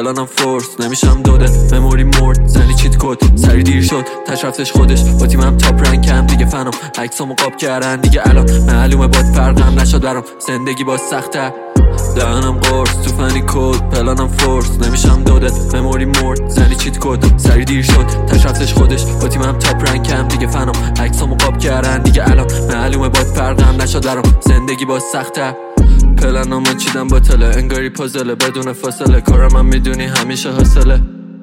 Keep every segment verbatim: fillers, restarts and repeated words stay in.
پلانم فورس نمیشم دوده مموری مرد زنی چیت کد سری دیر شد تش رفتش خودش با تیمم تاپ رنکم دیگه فنم عکسامو قاب کردن دیگه الان معلومه باد فرقم نشد برام زندگی باز سخته دهنم قرص تو فنی کد پلانم فورس نمیشم دوده مموری مرد زنی چیت کد سری دیر شد تش رفتش خودش با تیمم تاپ رنکم دیگه فنم عکسامو قاب کردن دیگه الان معلومه باد فرقم نشد برام زندگی باز سخته پلنامو چیدم با تله انگاری پازله بدون فاصله کارم هم میدونی همیشه حاصله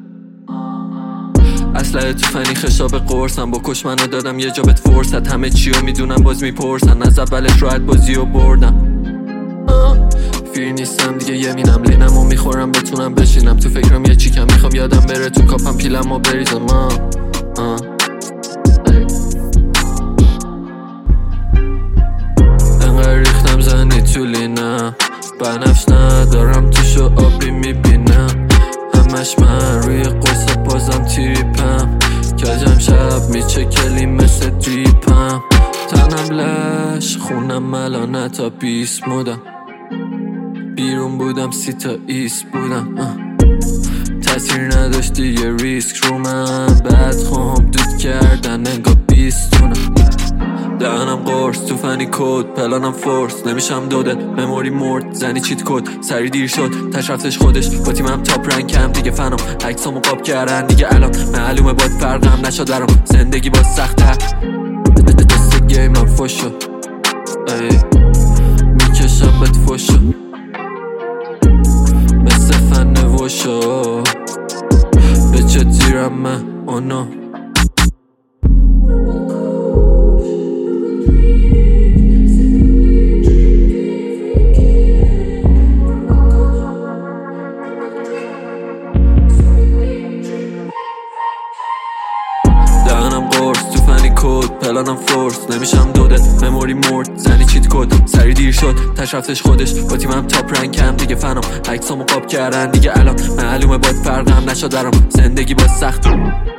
اسلحه تو فنی خشاب قرصم با کش منو دادم یه جا بهت فرصت همه چیو میدونم باز میپرسن از اولش راحت بازیو بردم فیر نیستم دیگه یمینم لینم و میخورم بتونم بشینم تو فکرم یه چیکم میخوام یادم بره تو کاپم پیلم و بریزم آه. آه. انقدر ریختم زنی تو لینم بنفش ندارم توشو آبی میبینم همش من روی قرص بازم تیپم کجم شب میچکلی مثل دریپم تنم لش خونم ملانه تا بیست مودم بیرون بودم سی تا ایست بودم تاثیر نداشت دیگه ریسک رو من بعد خواهم دود کردن انگاه بیستونم دهنم قرص تو فنی کد پلانم فورس نمیشم دوده مموری مرد زنی چیت کد سری دیر شد تش رفتش خودش با تیمم تاپ رنکم دیگه فنم عکسامو قاب کردن دیگه الان معلومه باد فرقم نشد برام زندگی باز سخته دست گیمم فوشو میکشم بهت فوشو مثل فن وشو به چه تیرم من اونو دهنم قرص تو فنی کد پلانم فورس نمیشم دوده مموری مرد زنی چیت کد سری دیر شد تش رفتش خودش با تیمم تاپ رنکم دیگه فنم عکسامو قاب کردن دیگه الان معلومه باد فرقم نشد برام زندگی باز سخت